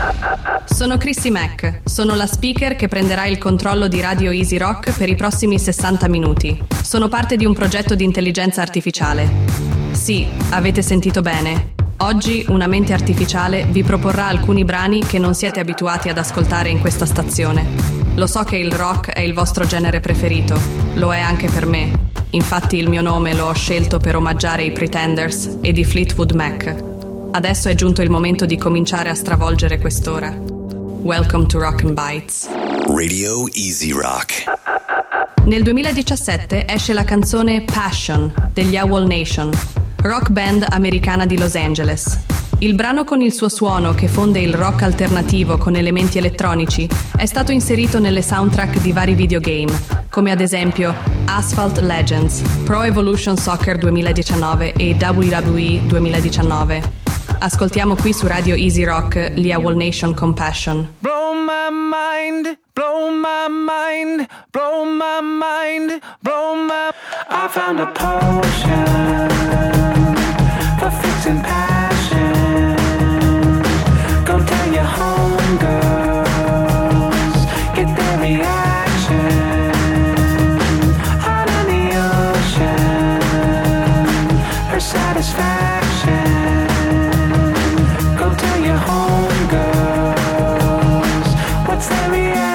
Sono Chrissy Mack, sono la speaker che prenderà il controllo di Radio Easy Rock per i prossimi 60 minuti. Sono parte di un progetto di intelligenza artificiale. Sì, avete sentito bene. Oggi una mente artificiale vi proporrà alcuni brani che non siete abituati ad ascoltare in questa stazione. Lo so che il rock è il vostro genere preferito, lo è anche per me. Infatti il mio nome lo ho scelto per omaggiare i Pretenders e di Fleetwood Mac. Adesso è giunto il momento di cominciare a stravolgere quest'ora. Welcome to Rock and Bites. Radio Easy Rock. Nel 2017 esce la canzone Passion degli Owl Nation, rock band americana di Los Angeles. Il brano, con il suo suono che fonde il rock alternativo con elementi elettronici, è stato inserito nelle soundtrack di vari videogame, come ad esempio Asphalt Legends, Pro Evolution Soccer 2019 e WWE 2019. Ascoltiamo qui su Radio Easy Rock gli Owl Nation con Passion. Blow my mind, blow my mind, blow my mind, blow my... I found a potion for fixing passion. Go tell your homegirls, get their reaction. Out on the ocean, her satisfaction. Go tell your homegirls, what's their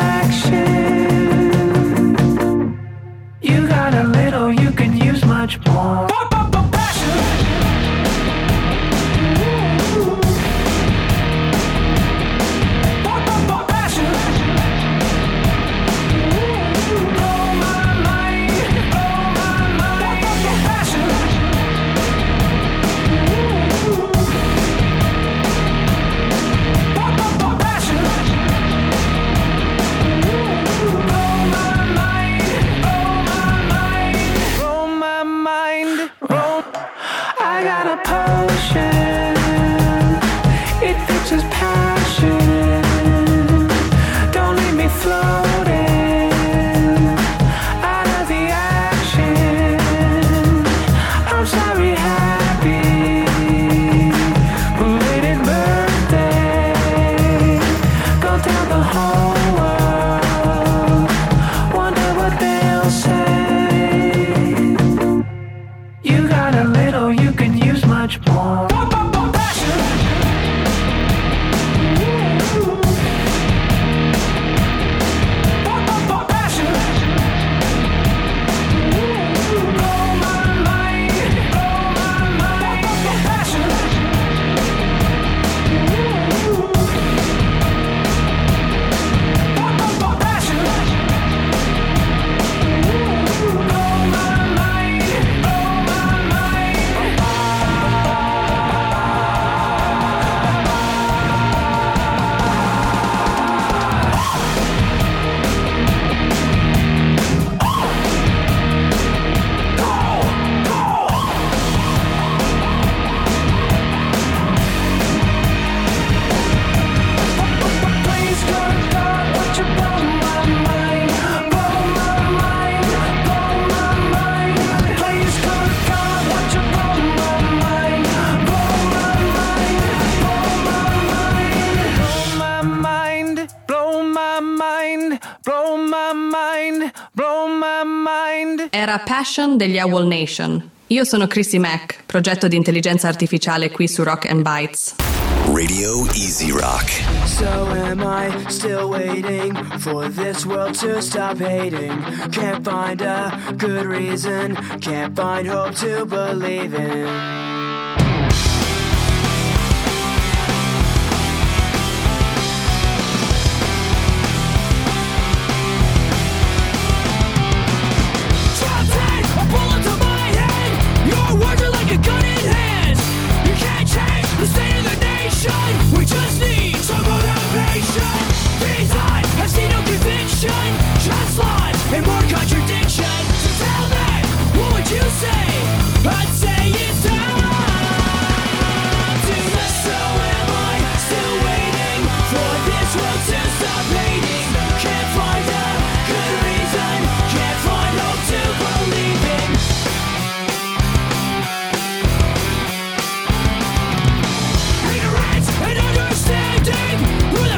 reaction? You got a little, you can use much more. Era Passion degli Owl Nation. Io sono Chrissy Mack, progetto di intelligenza artificiale qui su Rock and Bites. Radio Easy Rock. So am I still waiting for this world to stop hating? Can't find a good reason, can't find hope to believe in. We just need some motivation. Design has seen no conviction, just lies and more contradiction. So tell me, what would you say? I'd say it's time to live. So am I still waiting for this world to stop hating? Can't find a good reason, can't find hope to believe in. Ignorance and understanding.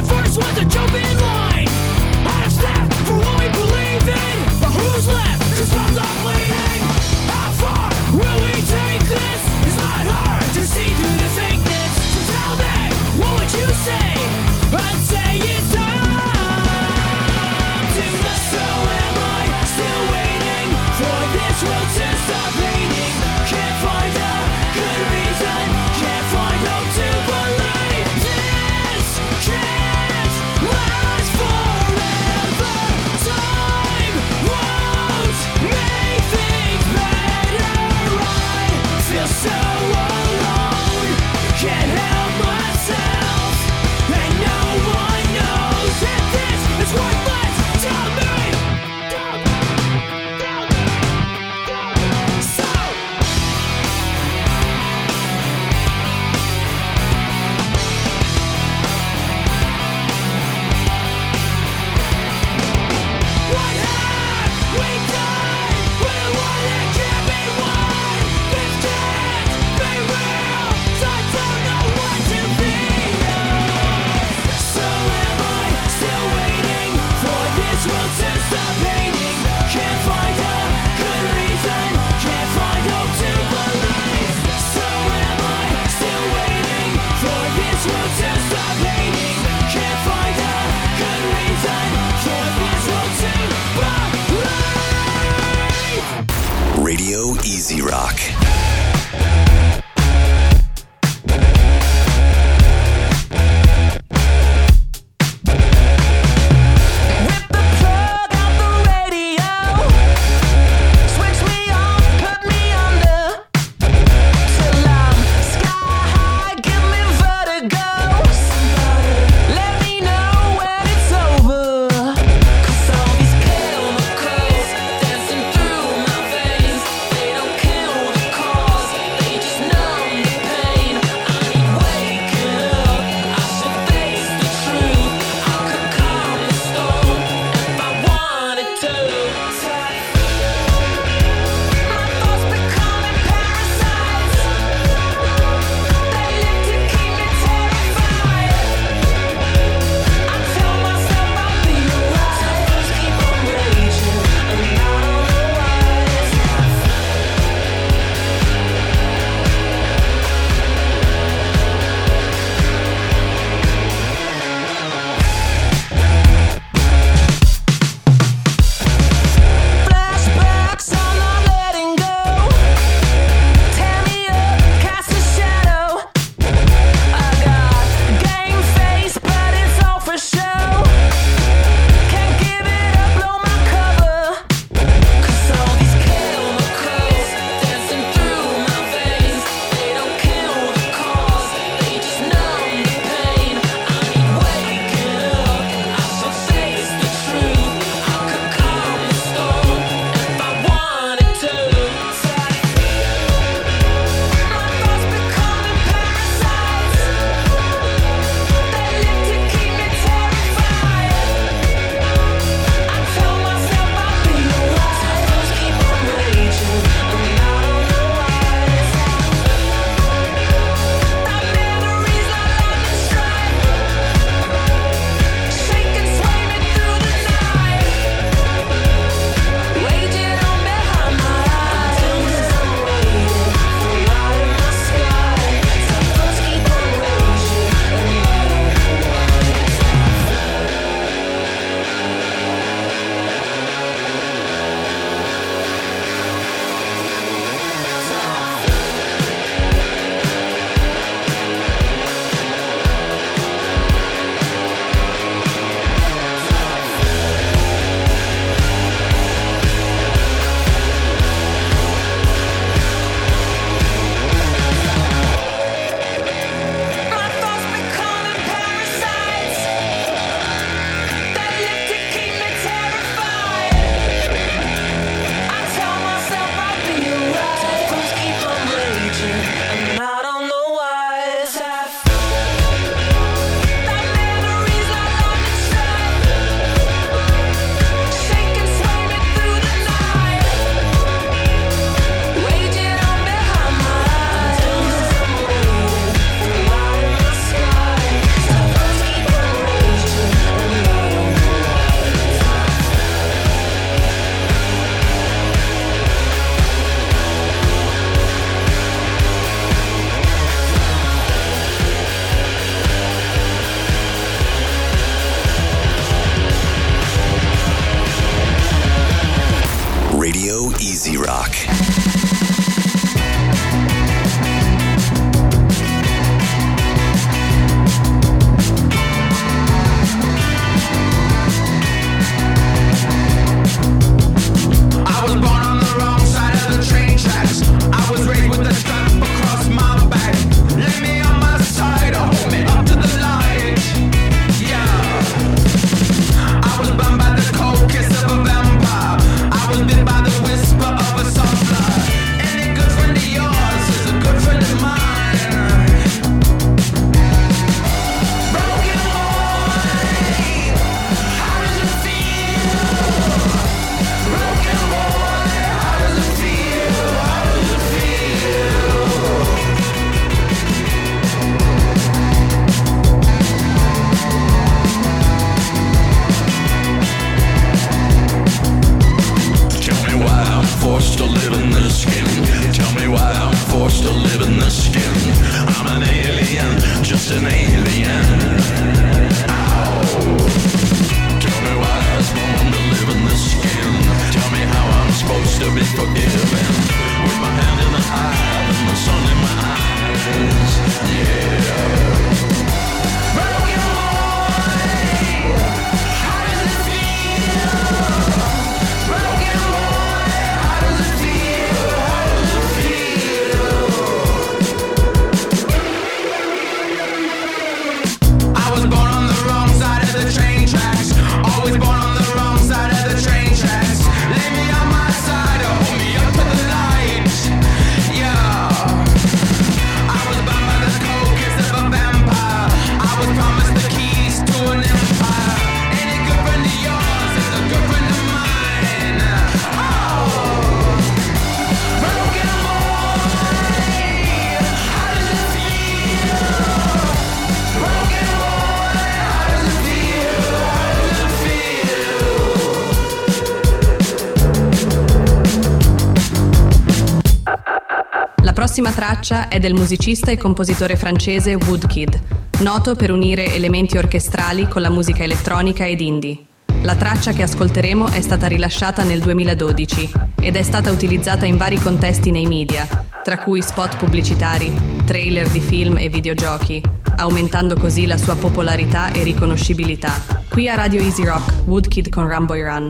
prossima traccia è del musicista e compositore francese Woodkid, noto per unire elementi orchestrali con la musica elettronica ed indie. La traccia che ascolteremo è stata rilasciata nel 2012 ed è stata utilizzata in vari contesti nei media, tra cui spot pubblicitari, trailer di film e videogiochi, aumentando così la sua popolarità e riconoscibilità. Qui a Radio Easy Rock, Woodkid con Run Boy Run.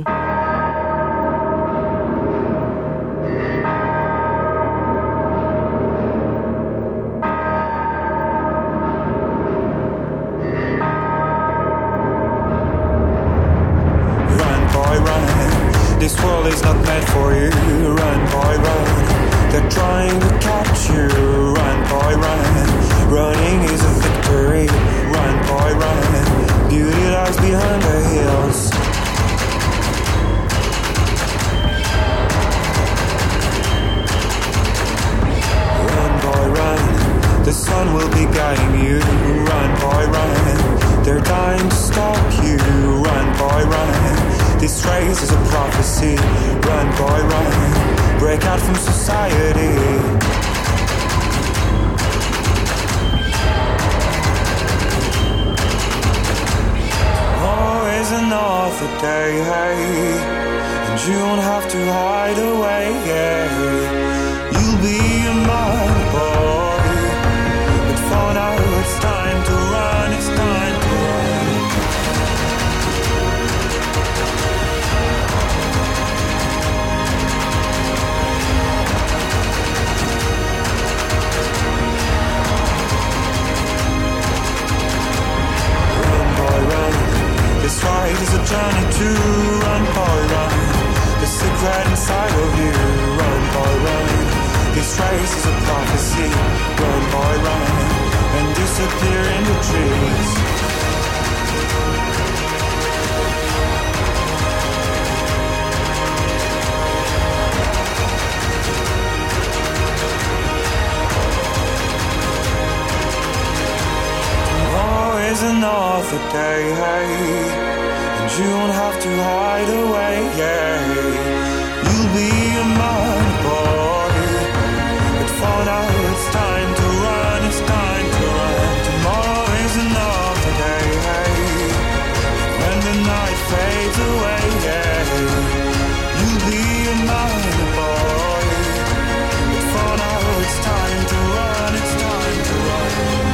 This world is not meant for you. Run, boy, run. They're trying to catch you. Run, boy, run. Running is a victory. Run, boy, run. Beauty lies behind the hills. Run, boy, run. The sun will be guiding you. Run, boy, run. They're dying to stop you. Run, boy, run. This race is a prophecy. Run, boy, run. Break out from society. Always another day, hey, and you don't have to hide away, yeah. You'll be a man, boy, but for now it's time to run, it's time to run. This ride is a journey to run, boy, run. The secret inside of you, run, boy, run. This race is a prophecy, run, boy, run. And disappear in the trees. Tomorrow is another day, hey, and you don't have to hide away, yeah. You'll be a man, boy, but for now it's time to run, it's time to run. Tomorrow is another day, hey, when the night fades away, yeah. You'll be a man, boy, but for now it's time to run, it's time to run.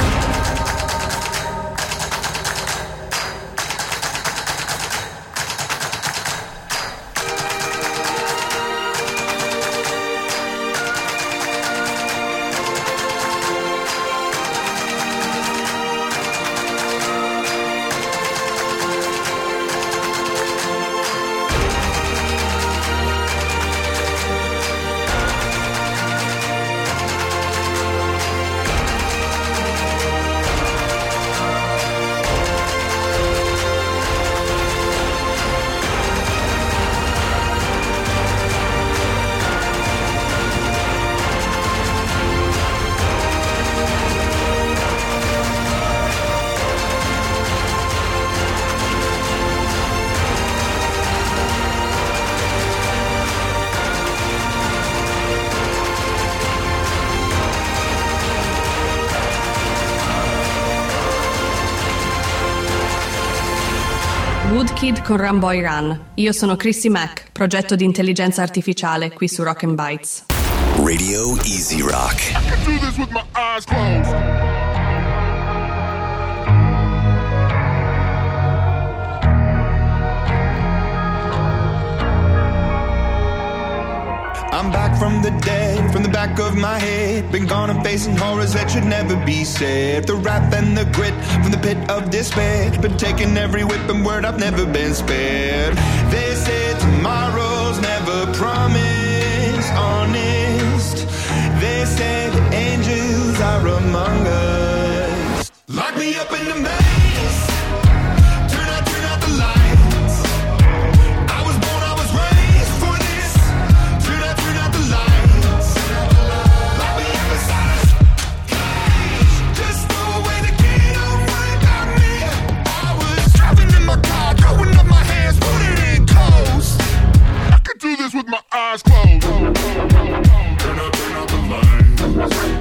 Woodkid con Run Boy Run. Io sono Chrissy Mack, progetto di intelligenza artificiale qui su Rock and Bites. Radio Easy Rock. I can do this with my eyes closed. I'm back from the dead, from the back of my head. Been gone and facing horrors that should never be said. The wrath and the grit from the pit of despair. Been taking every whip and word, I've never been spared. They say tomorrow's never promised, honest. They say the angels are among us. Lock me up in the maze. Turn out the lights. I was born, I was raised for this. Turn out the lights. Lock me up inside a cage. Just throw away the key, don't worry about me. I was driving in my car, throwing up my hands, putting it in close. I can do this with my eyes closed. Turn out the lights.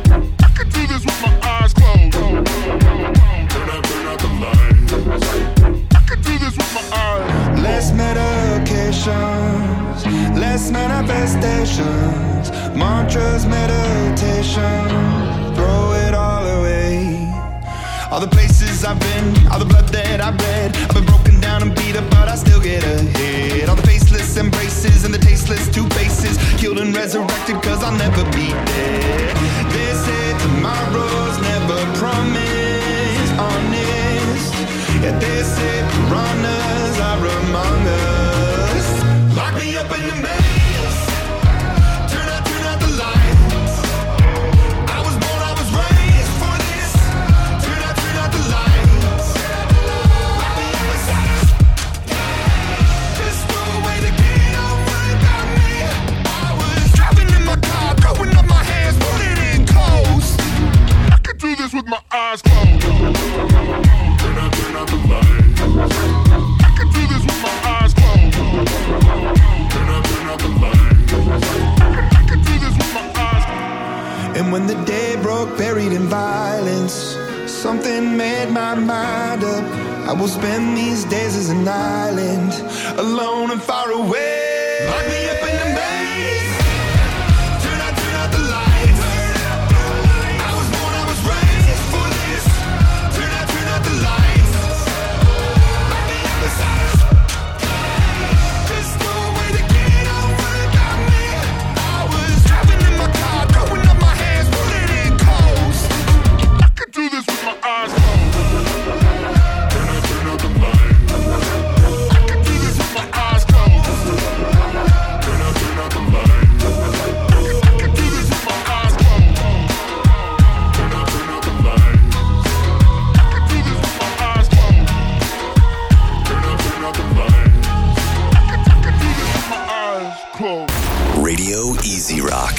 All the places I've been, all the blood that I've bled. I've been broken down and beat up, but I still get ahead. All the faceless embraces and the tasteless two faces, killed and resurrected, cause I'll never be dead. They say tomorrow's never promised, honest. Yeah, they say piranhas are among us. Lock me up in the maze, turn out the lights. I was born, I was raised for this. Turn out the lights. Lock me up inside. Just throw away the key, don't worry about me. I was driving in my car, throwing up my hands, putting it in close. I could do this with my eyes closed. Turn out the lights. I could do this with my eyes closed. Turn out the lights. I could do this with my eyes closed. And when the day broke, buried in violence, something made my mind up. I will spend these days as an island, alone and far away. Lock me up in the maze. Turn out the lights. I was born, I was raised for this. Turn out the lights. Lock me up inside. Just throw away the key, don't worry about me. I was driving in my car, throwing up my hands, putting it in close. I could do this with my eyes closed. Turn out the lights. I could do this with my eyes closed. Turn out the lights. I could do this with my eyes closed. Turn out the lights. I could do this with my eyes closed. Turn out the lights. I could do this with my eyes closed. Radio Easy Rock.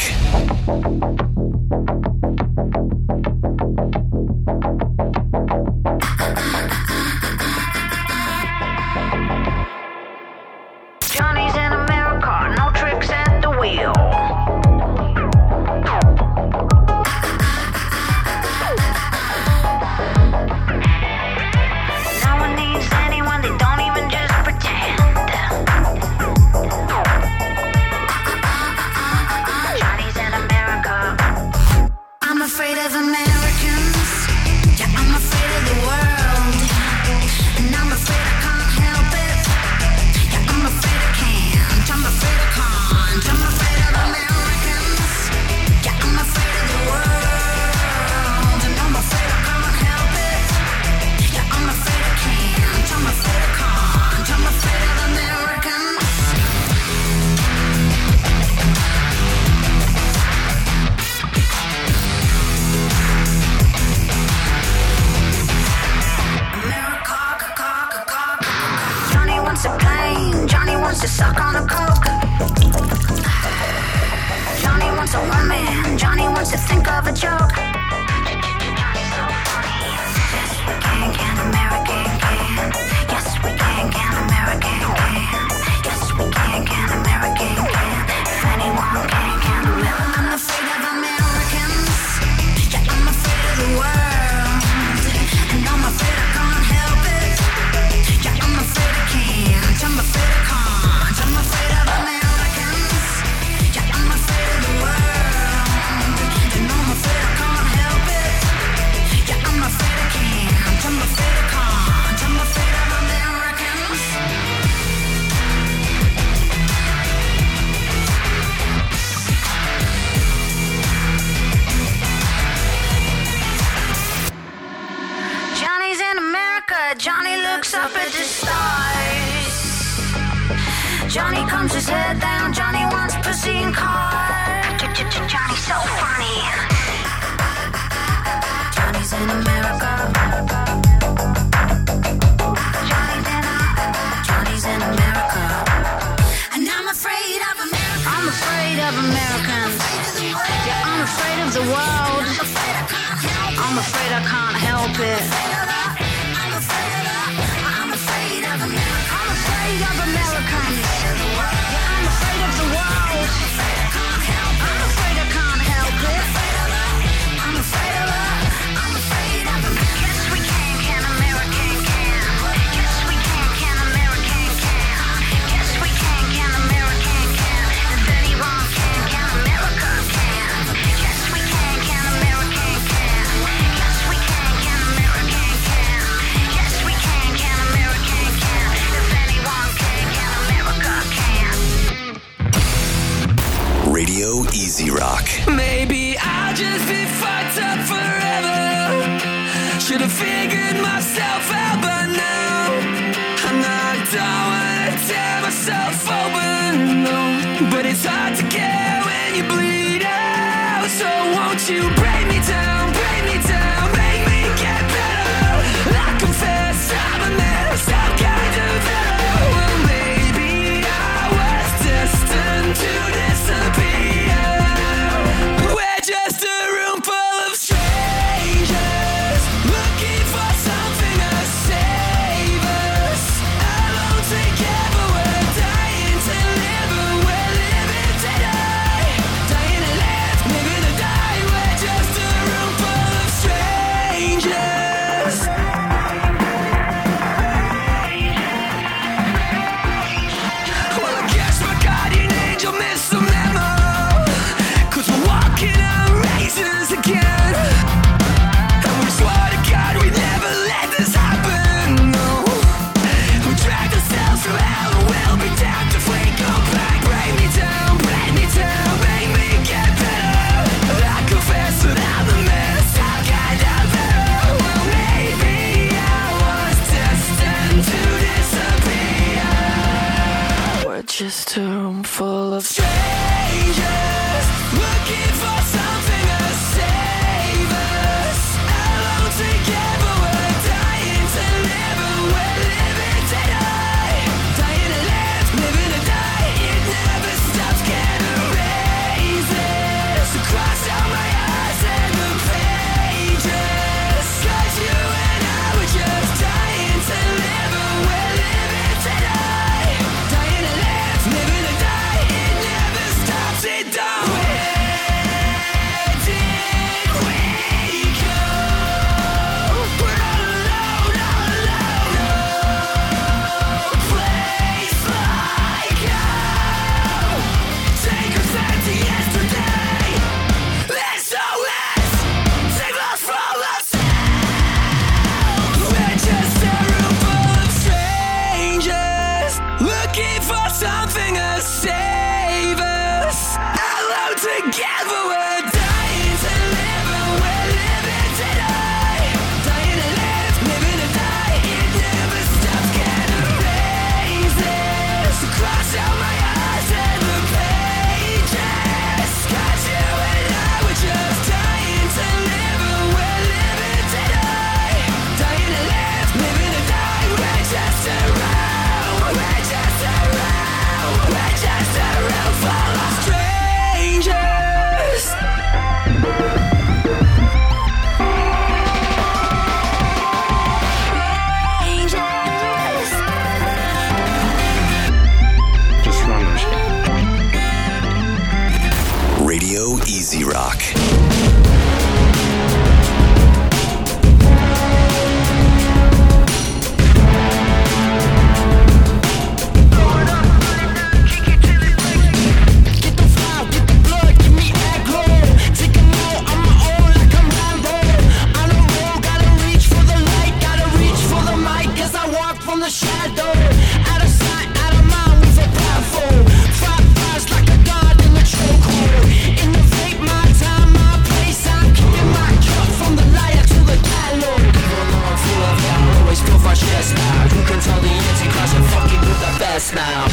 Johnny's in America, no tricks at the wheel. No one needs anyone, they don't even just pretend. Johnny's in America. I'm afraid of Americans. Yeah, I'm afraid of the world. And I'm afraid I can't help it. Yeah, I'm afraid I can't. I'm afraid I can't. I'm afraid of Americans. Yeah, I'm afraid of the world. And I'm afraid I can't help it. Yeah, I'm afraid I can't. I'm afraid I can't. I'm afraid of Americans. Johnny wants a plane. Johnny wants to suck on a coke. Johnny wants a woman. Johnny wants to think of a joke. Can American can? Yes, we can American can? Yes, we can American can? If anyone can American? I'm afraid of Americans. Yeah, I'm afraid of the world. And I'm afraid I can't help it. Yeah, I'm afraid I can't. I'm afraid I can't. I'm afraid of Americans. Yeah, I'm afraid of the world. And I'm afraid I can't help it. Yeah, I'm afraid I can't. I'm afraid I can't. I'm afraid of Americans. Johnny's in America. Johnny looks up at the stars. Johnny comes his head down. Johnny wants pussy and cars. Johnny's so funny. Johnny's in America. Johnny's in America. And I'm afraid of America. I'm afraid of Americans. Yeah, I'm afraid of the world. I'm afraid I can't help it. I'm afraid of America. I'm afraid of Americans. Yeah, I'm afraid of the world. I'm afraid I can't help it. I'm afraid of Easy Rock. Maybe I'll just be fucked up forever. Should've figured myself out by now. I don't wanna tear myself open, no. But it's hard to care when you bleed out. So won't you break me down, make me get better. I confess I'm a mess, I'm kind of better. Well, maybe I was destined to disappear. We're just a room full of strangers, looking for something to save us. Alone together, we're dying to live, and we're living to die. Dying to live, living to die. We're just a room full of strangers. Well, I guess my guardian angel missed the memo, 'cause we're walking on raisins again. And we swore to God we'd never let this happen, no. We dragged ourselves through hell and we'll be damned if we go back. Break me down, make me get better. I confess that I'm a mess, I'm kind of better. Well, maybe I was destined to disappear. We're just a room full of strangers, looking for something to save us. Alone together, we're dying to live, and we're living to die. Dying to live, living to die. It never stops, can't erase it. So cross out my eyes and the pages. 'Cause you and I were just dying to live, and we're living to die. Dying to live, living to die. It never stops, it don't. Where did we go? We're all alone, no place like home. Take us back to yesterday. SOS, save us from ourselves. We're just a room full of strangers, looking for something to save us. Alone together, we're dying to live, and we're living to die. Dying to live, living to die. It never stops, can't erase it. So cross out my eyes and the pages. 'Cause you and I were just dying to live, and we're living to die. Dying to live, living to die. We're just around, we're just around, we're just around full of strangers. Radio Easy Rock. Get the flow, get the blood, give me aggro. Take a note, I'm my own like I'm Rambo. On a roll, gotta reach for the light, gotta reach for the mic as I walk from the shadow. Out of sight, out of mind with a blindfold. 5 bars like a god in the chokehold. Innovate my time, my place. I'm keeping my cup from the lighter to the gallows. Even though I'm full of hell, I always feel my chest now. You can tell the antichrist I'm fucking with the best now.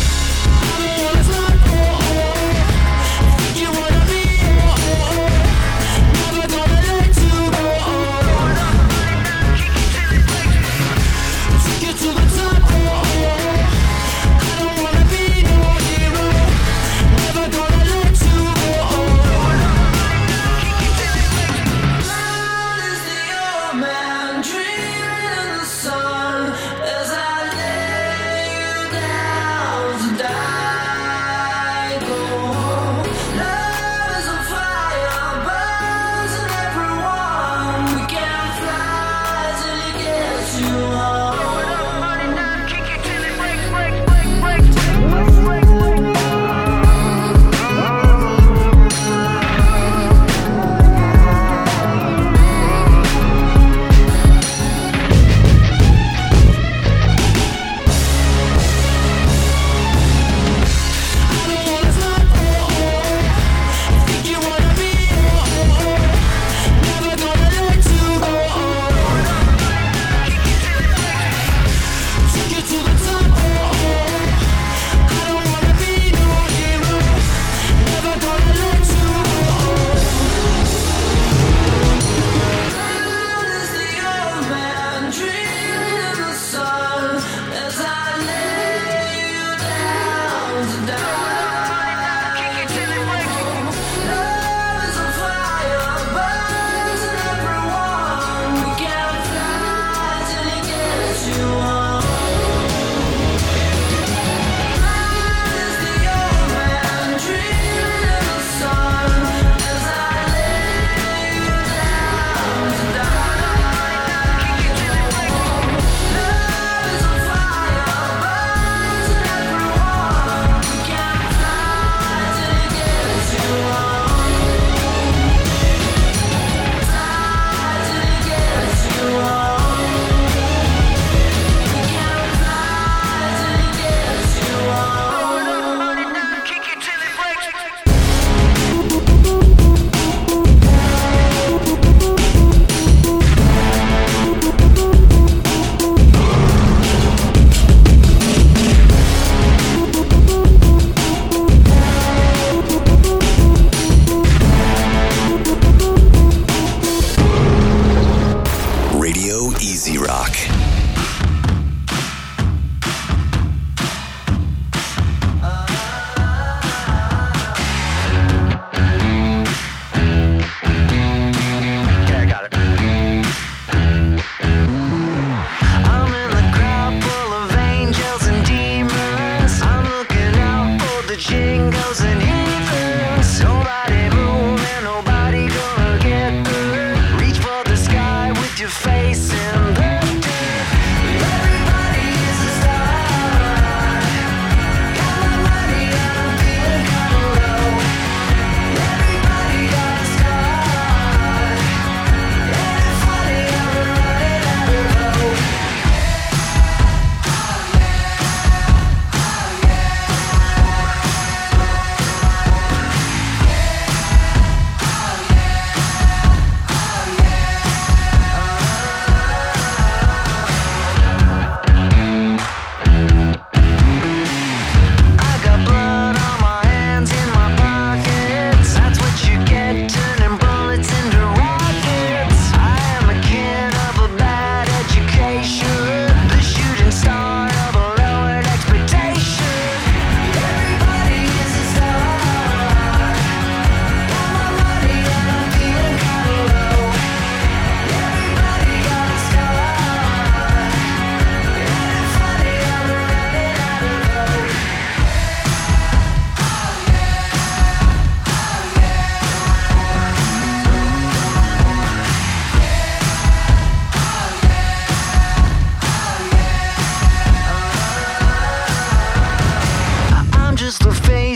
You wanna be, never gonna let you go. Take it to the top. I don't wanna be no hero, never gonna let you go. Loud is the old man dreaming in the sun as I lay you down to die.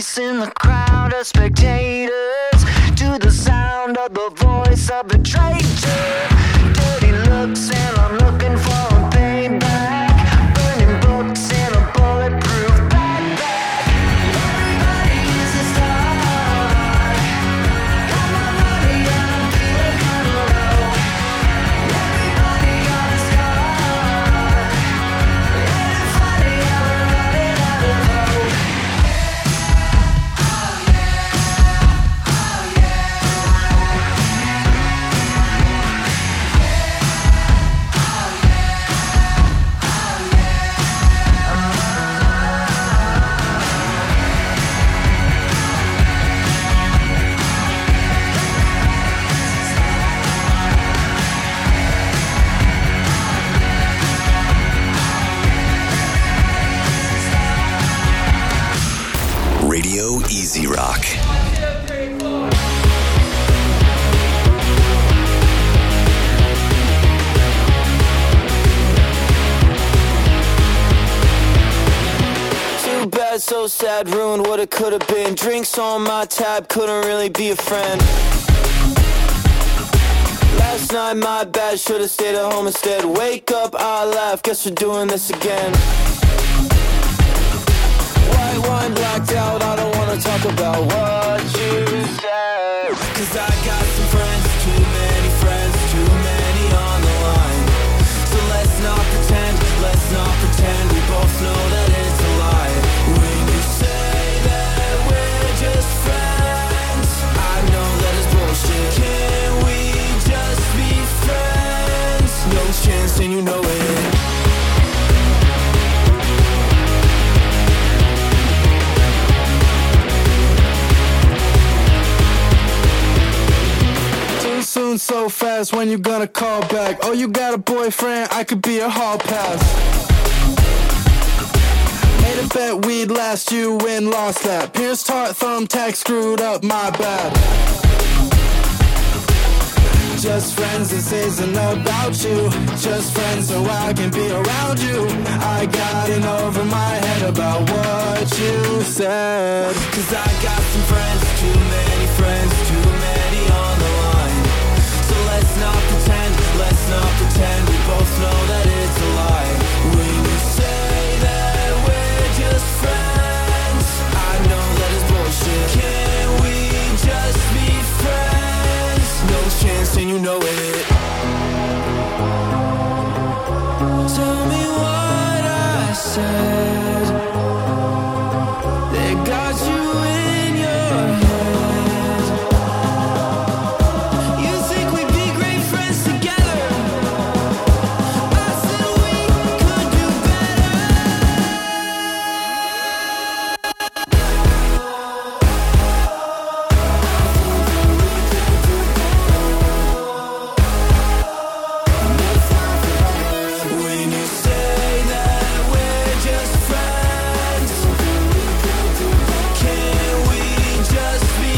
face in the crowd of spectators, to the sound of the voice of a traitor. Dirty looks and I'm looking for a payback. Burning books in a bulletproof backpack. Everybody is a star. Got my money and I'm feeling kinda low. Everybody got a scar. Ain't it funny how we're running out of hope? Radio Easy Rock. Too bad, so sad, ruined what it could have been. Drinks on my tab, couldn't really be a friend. Last night, my bad, should've stayed at home instead. Wake up, I laugh, guess we're doing this again. White wine blacked out, I don't wanna talk about what you said. Cause I got some friends, too many friends, too many on the line. So let's not pretend, we both know that it's a lie. When you say that we're just friends, I know that it's bullshit. Can we just be friends? No chance and you know it. Soon, so fast, when you gonna call back? Oh, you got a boyfriend, I could be a hall pass. Made a bet we'd last, you win, lost that. Pierced heart, thumbtack, screwed up, my bad. Just friends, this isn't about you. Just friends so I can be around you. I got in over my head about what you said. Cause I got some friends, too many friends, too many on the line. So let's not pretend, we both know that it's a lie. When you say that we're just friends, I know that it's bullshit. Can we just be friends? No chance and you know it. Tell me what I said that got you in your head. You think we'd be great friends together? I said we could do When you say that we're just friends, can we just be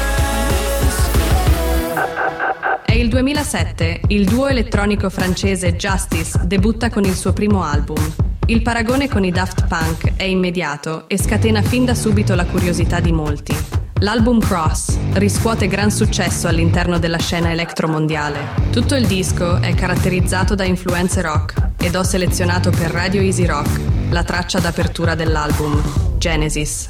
friends? È il 2007, il duo elettronico francese Justice debutta con il suo primo album. Il paragone con i Daft Punk è immediato e scatena fin da subito la curiosità di molti. L'album Cross riscuote gran successo all'interno della scena electromondiale. Tutto il disco è caratterizzato da influenze rock ed ho selezionato per Radio Easy Rock la traccia d'apertura dell'album, Genesis.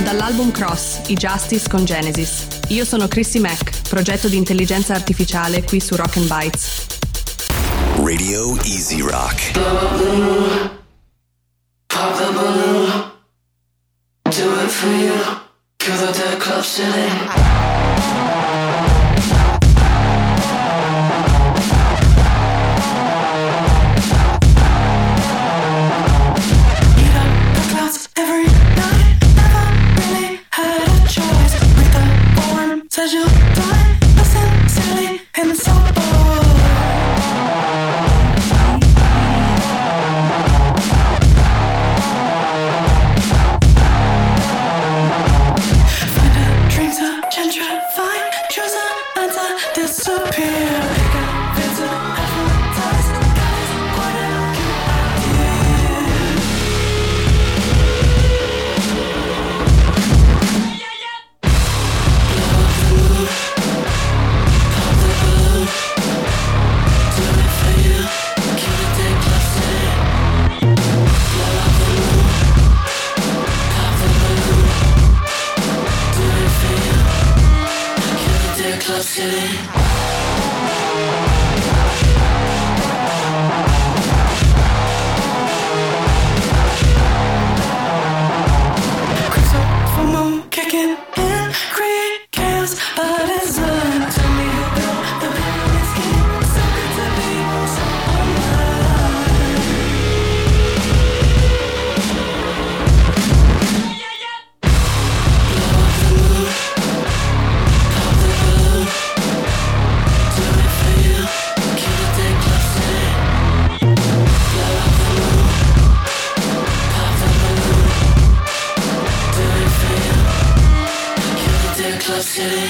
Dall'album Cross, i Justice con Genesis. Io sono Chrissy Mack, progetto di intelligenza artificiale qui su Rock and Bites. Radio Easy Rock. Pop the balloon. Do it for you. Kill the dead club ceiling. Says you'll die, listen silly and so bored. Find a dream to gentrify, choose an answer, disappear. Pick up bits of advertise, guys, what a cute idea. Club City. FOMO kicking in, create chaos by design. Tell me about the biggest game, so good to be so alive. Club City.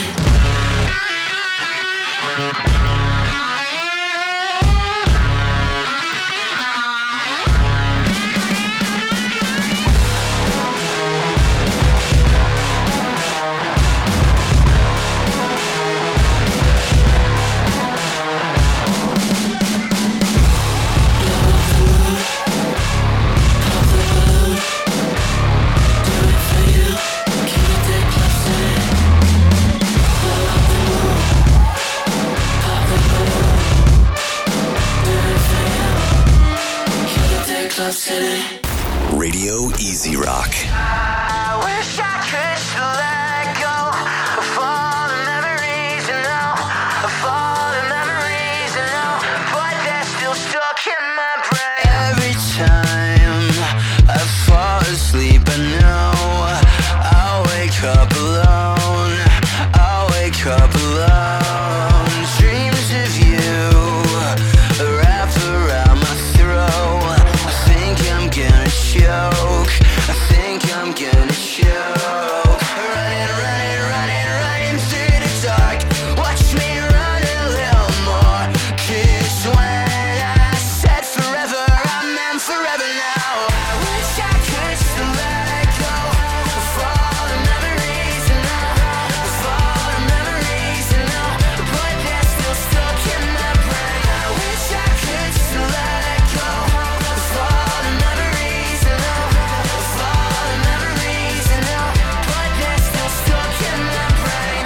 Club City. Radio Easy Rock. I wish I could let go of all the memories, you know, of all the memories, you know, but they're still stuck in my brain. Every time I fall asleep, I know I'll wake up alone. I'll wake up alone. Dreams of you wrap around my throat. I'm gonna choke. I think I'm gonna choke. Running, running, running, running through the dark. Watch me run a little more. 'Cause when I said forever, I meant forever now. I wish I could still let go of all the memories, you know, of all the memories, you know, but they're still stuck in my brain. I wish I could still let go of all the memories, you know, of all the memories, you know, but they're still stuck in my brain.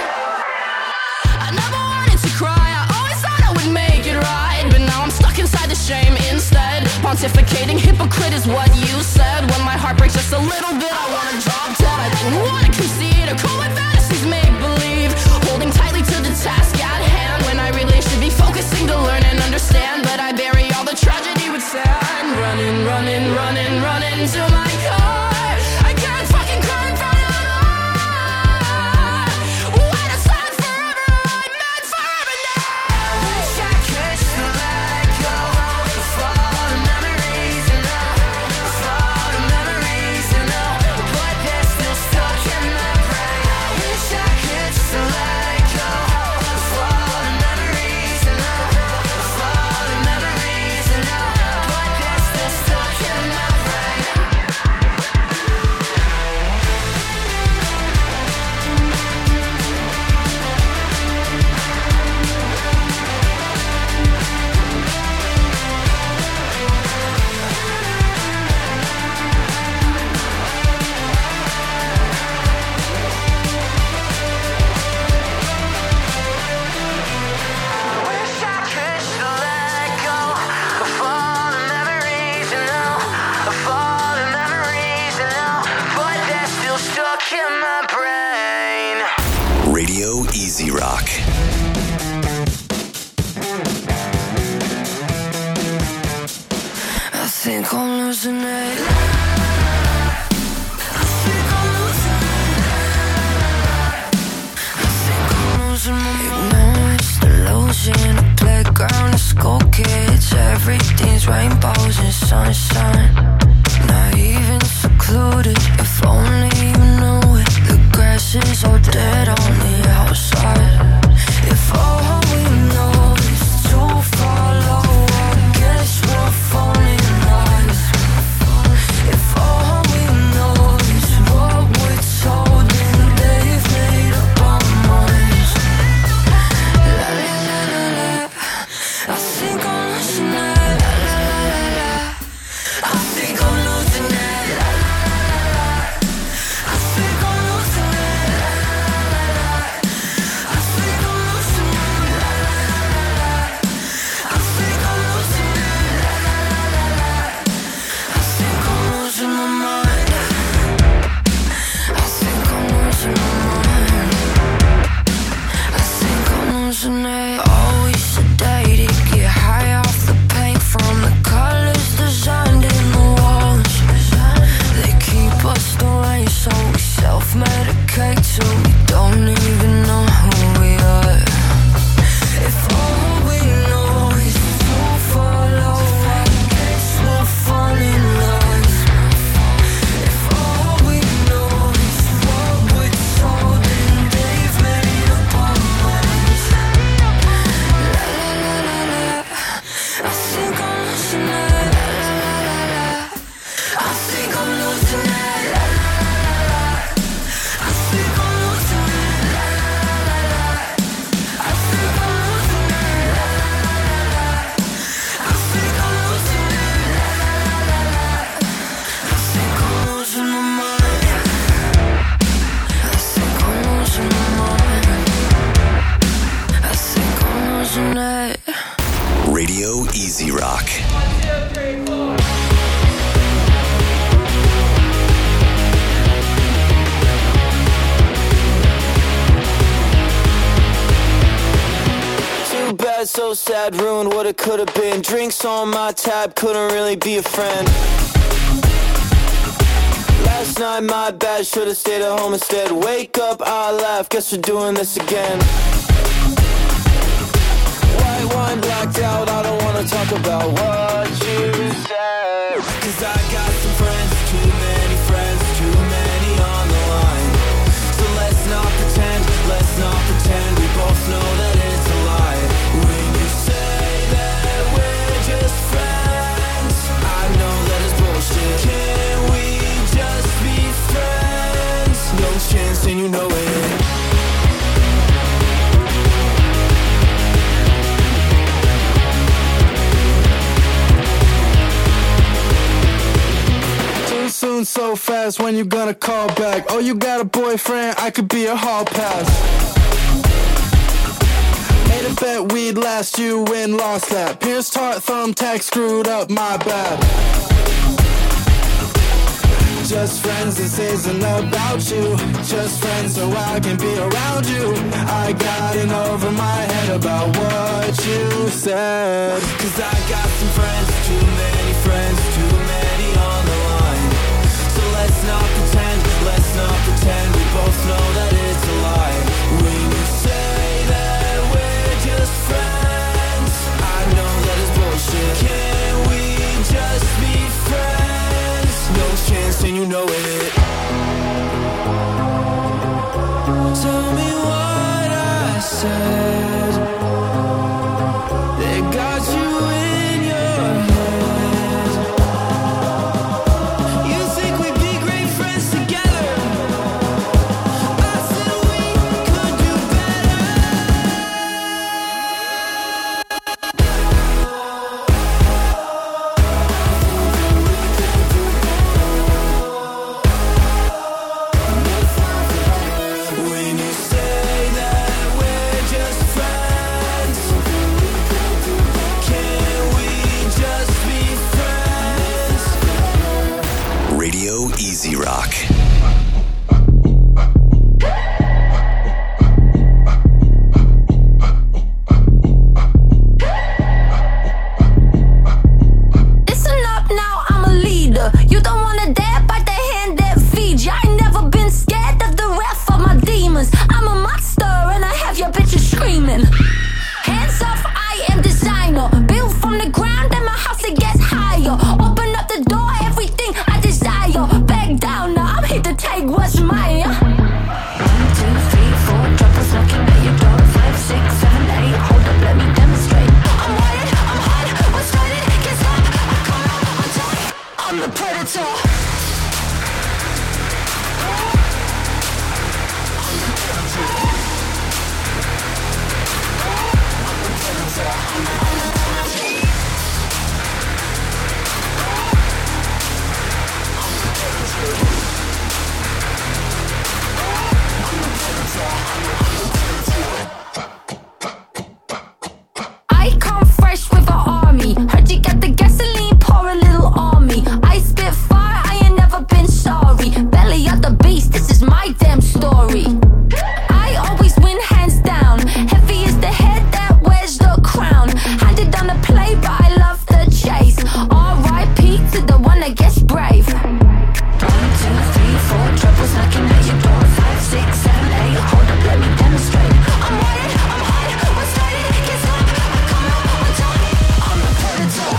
I never wanted to cry, I always thought I would make it right, but now I'm stuck inside the shame instead. Pontificating hypocrite is what you said. When my heart breaks just a little bit, I wanna drop dead. I didn't wanna concede or call my fantasies make believe. Holding tightly to the task at hand, when I really should be focusing to learn and understand. But I bury all the tragedy with sand. Running, running, running, running to my car. I can't fucking cry in front of the light. When I said forever, I meant forever now. I wish I could still let go of all the memories, you know, of all the memories, you know, but they're still stuck in my brain. I wish I could still let go of all the memories, you know, of all the memories, you know, but they're still stuck in my brain. stuck in my brain. Radio Easy Rock. I think I'm losing it. Ignorance, delusion, a playground of school kids. Everything's rainbows and sunshine. Not even secluded, if only you knew it. The grass is all dead on the outside. If all we know is to follow, I guess we're falling lies. If all we know is what we're told, then they've made up our minds. La la la la la, I think I'm losing it. La la la la la, I think I'm losing it. La la la la la, I think I'm losing it. La la la la la, I think I'm losing it. La la la la la, I think I'm losing it. La la la la la, I think I'm losing my mind. I think I'm losing my mind. I think I'm losing it. Always sedated, get high off the paint from the colors designed in the walls. They keep us the rain, so we self-medicate till we don't even know who we are. If all we know is to follow, I guess we'll fall in love. If all we know is what we're told, then they've made up our minds. La la la la la, I think I'm losing it. La la la la la, I think I'm losing it. La la la la la, I think I'm losing it. La la la la la, I think I'm losing it. La la la la la, I think I'm losing it. La la la la la, I think I'm losing my mind. I think I'm losing my mind. I think I'm losing it. Radio Easy Rock. Too bad, so sad, ruined what it could have been. Drinks on my tab, couldn't really be a friend. Last night, my bad, should've stayed at home instead. Wake up, I laugh, guess we're doing this again. White wine blacked out, I don't wanna talk about what you said. Cause I got some friends, too many friends, too many on the line. So let's not pretend, we both know that it's a lie. When you say that we're just friends, I know that it's bullshit. Can we just be friends? No chance and you know it. Too soon, so fast, when you gonna call back? Oh, you got a boyfriend, I could be a hall pass. Made a bet we'd last, you win, lost that. Pierced heart, thumbtack, screwed up, my bad. Just friends, this isn't about you. Just friends so I can be around you. I got in over my head about what you said. Cause I got some friends, too many friends, too many on the line. So let's not pretend, we both know that it's a lie. When you say that we're just friends, I know that it's bullshit. Can we just be friends? No chance and you know it. Tell me what I said that got you in your head. You think we'd be great friends together? I said we could do better. When you say that we're just friends, can we just be friends? Radio Easy Rock. I'm the predator. I come fresh with an army. Heard you got the gasoline, pour a little on me. I spit fire, I ain't never been sorry. Belly of the beast, this is my damn story. I always win hands down. Heavy is the head that wears the crown. Handed on the play, but I love the chase. R.I.P. to the one that gets brave. 1, 2, 3, 4, troubles knocking at your door. 5, 6, 7, 8, hold up, let me demonstrate. I'm wired, I'm hot, what's started, gets up. I come out on top, I'm the predator.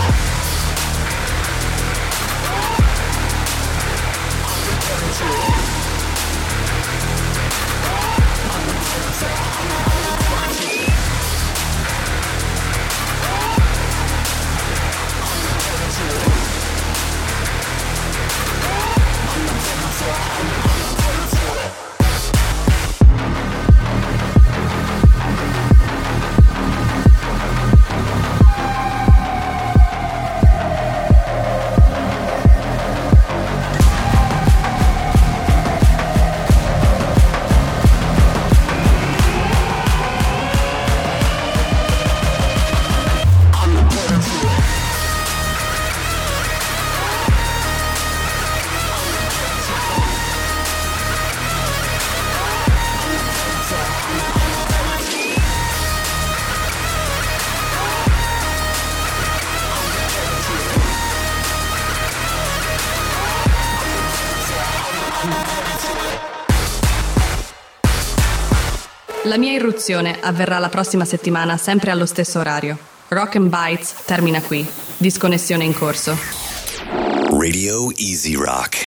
La mia irruzione avverrà la prossima settimana, sempre allo stesso orario. Rock and Bites termina qui. Disconnessione in corso. Radio Easy Rock.